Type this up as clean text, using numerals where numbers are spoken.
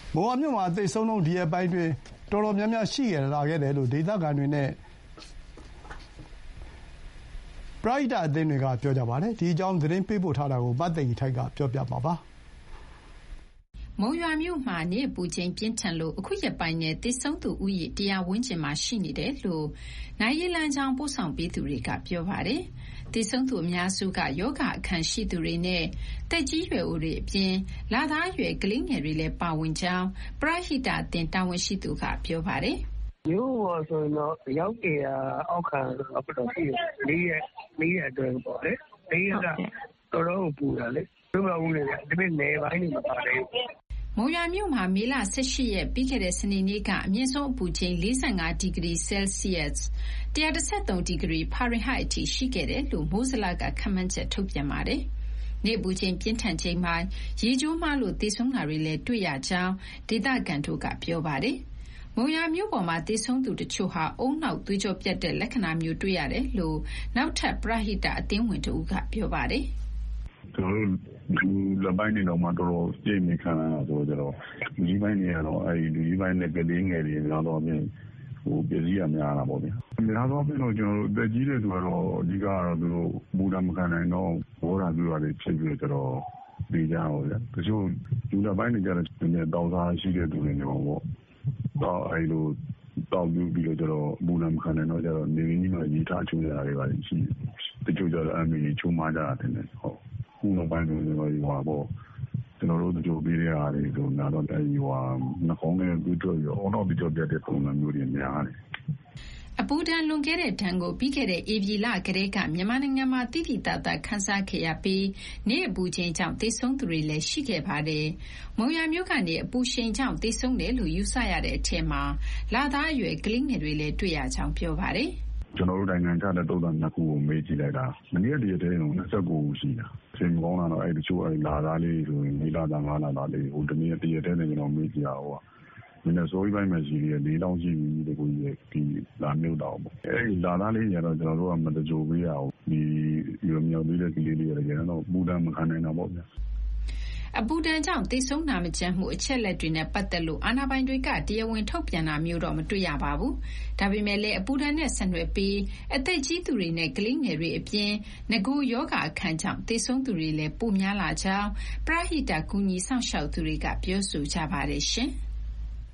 မိုးရွာမြို့မှာသေဆုံးနှုန်းဒီရက်ပိုင်းတွင်တော်တော်များများရှိလာခဲ့တယ်လို့ဒေသခံတွေနဲ့ပရဟိတအသင်းတွေကပြောကြပါတယ်။ဒီအကြောင်းသတင်းပေးပို့ထားတာကိုမသိင်္ဂီထိုက်ကပြောပြမှာပါ။မုံရွာမြို့မှာနေ့ပူချိန်ပြင်းထန်လို့အခုရက်ပိုင်းနဲ့သေဆုံးသူဦးရေ100ဝန်းကျင်မှာရှိနေတယ်လို့နိုင်ရီလန်းချောင်းပို့ဆောင်ပေးသူတွေကပြောပါတယ်။သေဆုံးသူအများစုကယောဂအခမ်းရှိသူတွေနဲ့တက်ကြီးရွယ်အိုတွေအပြင်လာသားရွယ်ကလေးငယ်တွေလည်းပါဝင်ကြောင်းပရဟိတအသင်းတာဝန်ရှိသူကပြောပါတယ်။မြို့ပေါ်ဆိုရင်တော့ရောက်ကြအောက်ခံတော့ရှိတယ်၄ရက်အတွင်းပေါ့လေ၄ရက်ကတော်တော်ပူတာလေမြို့ကဦးနေတယ်ဒီနေ့နေပိုင်းနေမပါသေးဘူးမုံရွာမြို့မှာမေလ18ရက်ပြီးခဲ့တဲ့စနေနေ့ကအမြင့်ဆုံးအပူချိန်45ဒီဂရီဆဲလ်စီယပ်စ်113ဒီဂရီဖာရင်ဟိုက်အထိရှိခဲ့တယ်လို့မိုးဇလကခန့်မှန်းချက်ထုတ်ပြန်ပါတယ်။နေ့ပူချိန်ပြင်းထန်ချိန်မှာရေကျိုးမှလို့သေဆုံးတာတွေလည်းတွေ့ရကြောင်းဒေသခံတို့ကပြောပါတယ်။မုံရွာမြို့ပေါ်မှာသေဆုံးသူတချို့ဟာအုံနောက်သွေးကြောပြတ်တဲ့လက္ခဏာမျိုးတွေ့ရတယ်လို့နောက်ထပ်ပရဟိတအသင်းဝင်တို့ကပြောပါတယ်။ကျွန်တော်တို့လူလက်ပိုင်းနေတော့မှတော်တော်ကြိတ်နေခံရတာဆိုတော့လူကြီးပိုင်းတွေကတော့လူကြီးပိုင်းနဲ့ကလေးငယ်တွေများတော့ပြင်ပြည်စည်းရများတာပေါ့ဗျာ။များတော့ပြင်တော့ကျွန်တော်တို့တက်ကြီးတဲ့သူကတော့အဓိကတော့သူတို့ဘူတာမခံနိုင်တော့ဘောဓာပြရတယ်ချိန်ပြီးတော့ပြီးကြအောင်ဗျာ။တချို့လူလက်ပိုင်းတွေကျတော့တောင်စားရှိတဲ့သူတွေနေပေါ့။တော့လိုတောက်ပြီးတော့ဘူတာမခံနိုင်တော့ကျတော့နေရင်းကြီးမှရေးထားချိုးရတာတွေပါရှိတချို့ကျတော့အမေချိုးမှကြတာတယ်ဟုတ်ခုနောက်ပိုင်းဆိုတော့ဟိုပေါ့ကျွန်တော်တို့တို့ပေးရတာတွေဆိုတော့နှခေါင်းနဲ့တွေ့ရောအော်တော့ပြီးတော့ပြတဲ့ပုံစံမျိုးတွေများတယ်အပူဒဏ်လွန်ခဲ့တဲ့ဒဏ်ကိုပြီးခဲ့တဲ့ဧပြီလကတည်းကမြန်မာနိုင်ငံမှာတိတိတတ်ခန်းစားခဲ့ရပြီးနေ့အပူချိန်ကြောင့်သေဆုံးသူတွေလည်းရှိခဲ့ပါတယ်။မုံရွာမြို့ကနေအပူရှိန်ကြောင့်သေဆုံးတယ်လို့ယူဆရတဲ့အထက်မှာလာသားအရွယ်ကလေးငယ်တွေလည်းတွေ့ရကြောင်းပြောပါတယ်။ကျွန်တော်တို့နိုင်ငံခြားတဲ့သုံးသပ်နှစ်ခုကိုမေးကြည့်လိုက်တာမနေ့တည်းတည်းက29ရှိတာ။ချိန်ကောင်းလာတော့တချို့လာသားလေးဆိုရင်၄လသား5လသားလေးတနေ့တည်းတည်းနဲ့ကျွန်တော်မေးကြည့်ရအောင်မင်းစိုးရိမ်ပိုင်းမှာရှိတယ်၄တောင်းရှိပြီတကူကြီးဒီလာမြို့တော့ပေါ့လာသားလေးကတော့ကျွန်တော်တို့ကမတကြိုပေးရအောင်ဒီမြောက်သေးတဲ့ကလေးလေးတွေကတော့ပူတမ်းမခံနိုင်တော့ပေါ့ဗျာအပူဒဏ်ကြောင့်သေဆုံးနာမကျန်းမှုအချက်လက်တွေနဲ့ပတ်သက်လို့အာဏာပိုင်တွေကတရားဝင်ထုတ်ပြန်တာမျိုးတော့မတွေ့ရပါဘူး။ဒါပေမဲ့လည်းအပူဒဏ်နဲ့ဆက်နွယ်ပြီးအသက်ကြီးသူတွေနဲ့ကလေးငယ်တွေအပြင်ငကိုယောဂအခမ်းကြောင့်သေဆုံးသူတွေလည်းပိုများလာကြောင်းပရဟိတကူညီဆောင်ရှောက်သူတွေကပြောဆိုကြပါတယ်ရှင်။